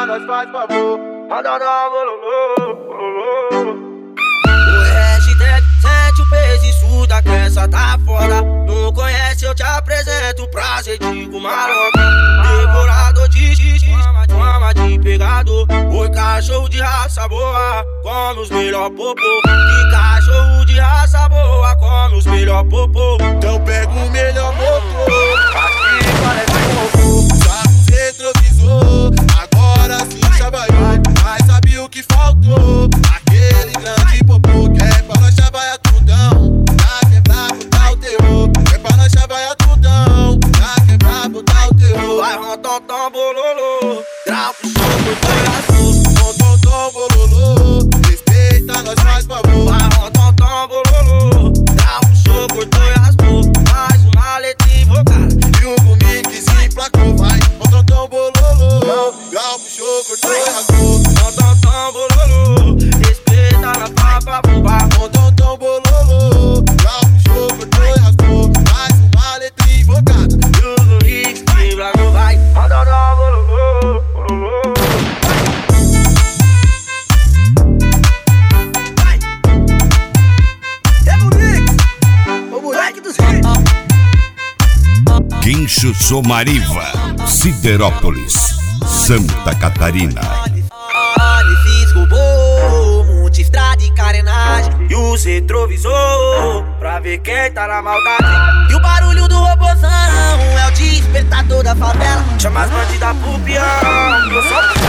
Respeita, nós faz favor. Rodadão, bololô, bololô. O hashtag sente o peso, isso da crença tá foda. Não conhece, eu te apresento. Prazer, digo maroca. Devorador de xixi, fama de pegador. Oi, cachorro de raça boa, come os melhor popô. Que cachorro de raça boa, come os melhor popô. Então pega o melhor motor. Aqui parece um robô. Sabe retrovisor, agora sim chavaiou. Mas sabe o que faltou? Aquele grande popô que é pra nós chavaia tudão. Pra quebrar, botar o terror. É pra nós chavaia tudão. Pra quebrar, botar o terror. Vai rontom, bololô. Grau pro choco, foi azul. Rontom, bololô. Respeita, nós faz favor. Vai rontom, bololô. Grau pro choco, foi azul. Mais uma letra invocada. E o comigo se emplacou. Vai, rontom, bololô. Gal puxou, cortou e rasgou. Rontom, bololô. Respeita na papa, buba. Rontom, bololô. Gal puxou, cortou e rasgou. Mais uma letra invocada. Tudo isso que Brasil vai. Rontom, bololô, bololô. O moleque dos hits. Guincho Somariva, Siderópolis, Santa Catarina. Olha, fiz robô, multistrada e carenagem. E os retrovisor, pra ver quem tá na maldade. E o barulho do robozão é o despertador da favela. Chama as bandidas pro peão, eu sou